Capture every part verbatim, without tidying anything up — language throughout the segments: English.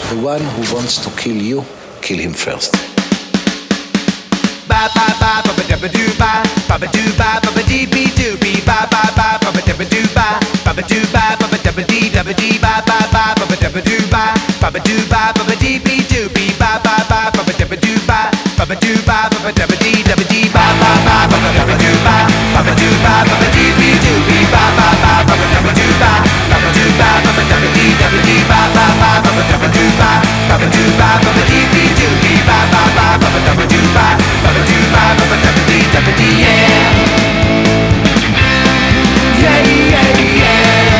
The one who wants to kill you, kill him first. Ba ba ba ba ba da ba do ba ba ba do ba ba ba dee be do be ba ba ba ba ba da ba do ba ba ba do ba ba ba da ba dee da ba dee ba ba ba ba ba da ba do ba ba ba do ba ba ba dee be do be ba ba ba ba ba da ba do ba ba ba do ba ba ba da ba dee da ba dee ba ba ba ba ba da ba do ba ba ba do ba ba ba dee be do be ba ba ba ba ba da ba do ba ba ba do ba ba ba da ba dee da ba dee ba ba ba ba ba da ba do ba ba ba do ba ba ba dee be do be ba ba ba ba ba da ba do ba ba ba do ba ba ba da ba dee da ba dee yeah yeah yeah yeah.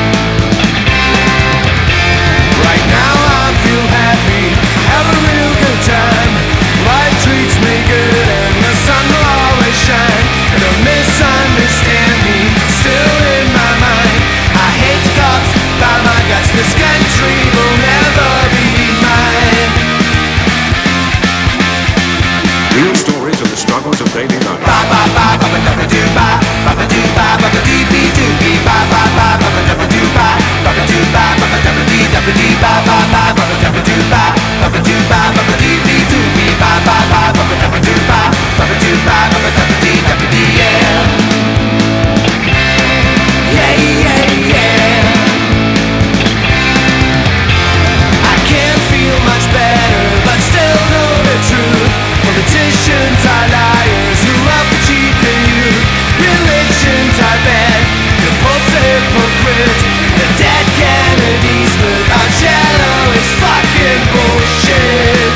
Right now I feel happy, have a real good time. Life treats me good and the sun will always shine. Don't misunderstand me, still in my mind. I hate the cops, by my guts, this country will never be mine. Real stories of the struggles of daily life. Ba ba ba ba ba da ba do ba ba ba do ba ba ba dee be do be ba ba ba ba ba da ba do ba ba ba do ba ba ba da ba dee da ba dee ba ba ba ba ba da ba do ba ba ba do ba ba ba dee be do be ba ba ba ba ba da ba do ba ba ba do ba ba ba da ba dee da ba dee yeah yeah yeah yeah. I can't feel much better, but still know the truth. Politicians are liars who love to cheat the youth. Religions are bad, the Pope's a hypocrite. The dead Kennedys, but our cello is fucking bullshit.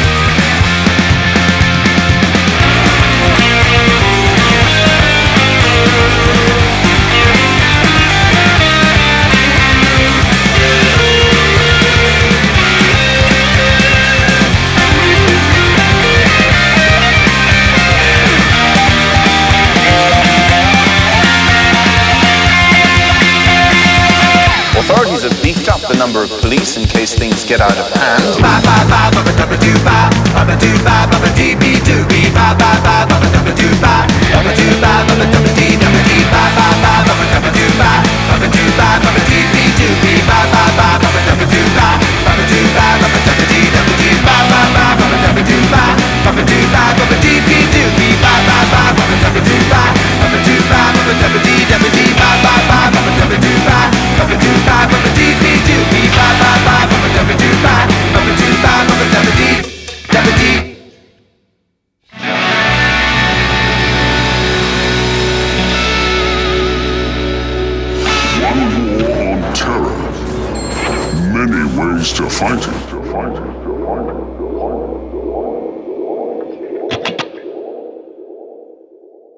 Authorities have beefed up the number of police in case things get out of hand. Ba ba ba ba ba da ba do ba ba ba do ba ba ba dee be do be ba ba ba ba ba da ba do ba ba ba do ba ba ba da ba dee da ba dee ba ba ba ba ba da ba do ba ba ba do ba ba ba dee be do be ba ba ba ba ba da ba do ba ba ba do ba ba ba da ba dee da ba dee ba ba ba ba ba da ba do ba ba ba do ba ba ba dee be do be ba ba ba ba ba da ba do ba ba ba do ba ba ba da ba dee da ba dee ba ba ba ba ba da ba do ba ba ba do ba ba ba dee be do be ba ba ba ba ba da ba do ba ba ba do ba ba ba da ba dee da ba dee. One war on terror. Many ways to fight it. To fight it. To fight it. To fight it.